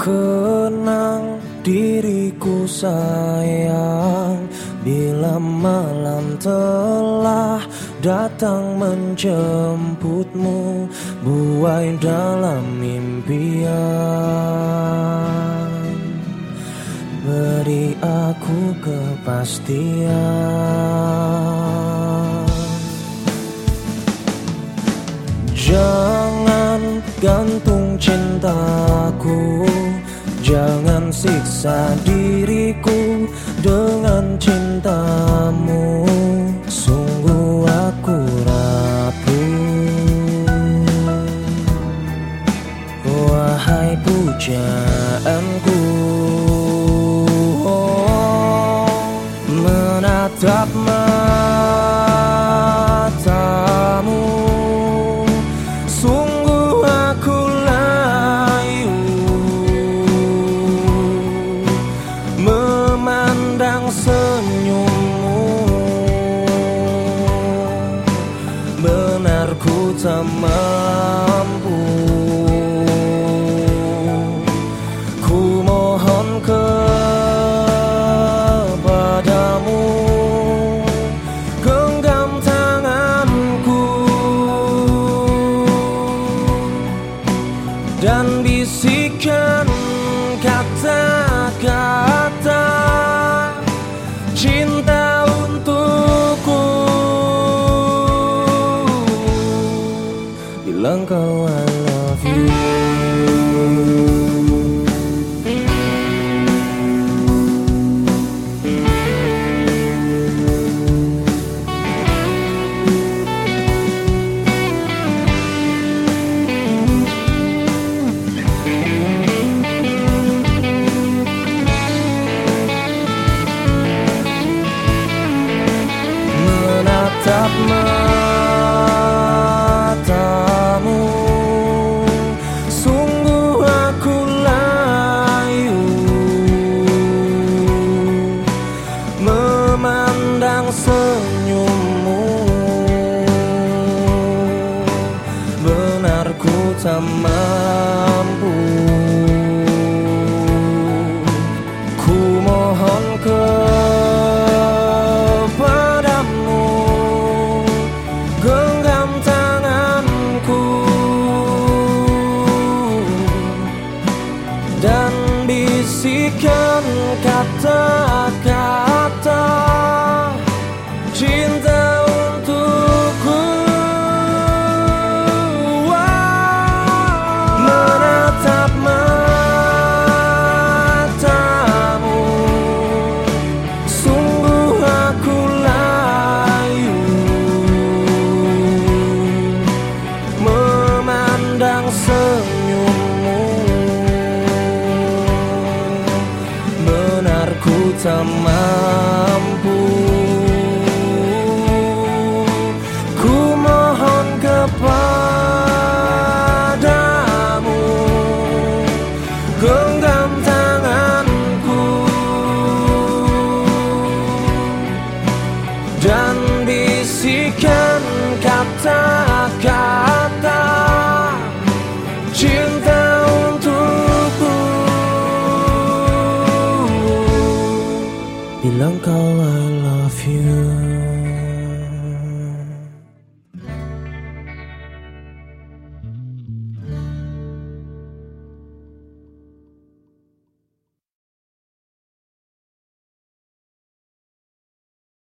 Kenang diriku sayang, bila malam telah datang menjemputmu, buai dalam impian. Beri aku kepastian. Jangan gantung cintaku, jangan siksa diriku dengan cintamu. Sungguh aku rapuh, wahai pujaanku. Menatap matamu, sungguh aku layu. Memandang senyummu, benar ku tak mampu. Ku mohon kepadamu, genggam tanganku dan bisikan kata-kata cinta untukku. Bilang kau I love you. Menatap matamu, sungguh aku layu. Memandang senyummu, benar ku tak mampu. Ku mohon kepadamu, genggam tanganku dan bisikan kata-kata cinta untukku. Menatap matamu, sungguh aku layu. Memandang senyummu, benar ku tak mampu. Ku mohon kepadamu, genggam tanganku dan bisikan kata-kata cinta untukku. Bilang kau I love you.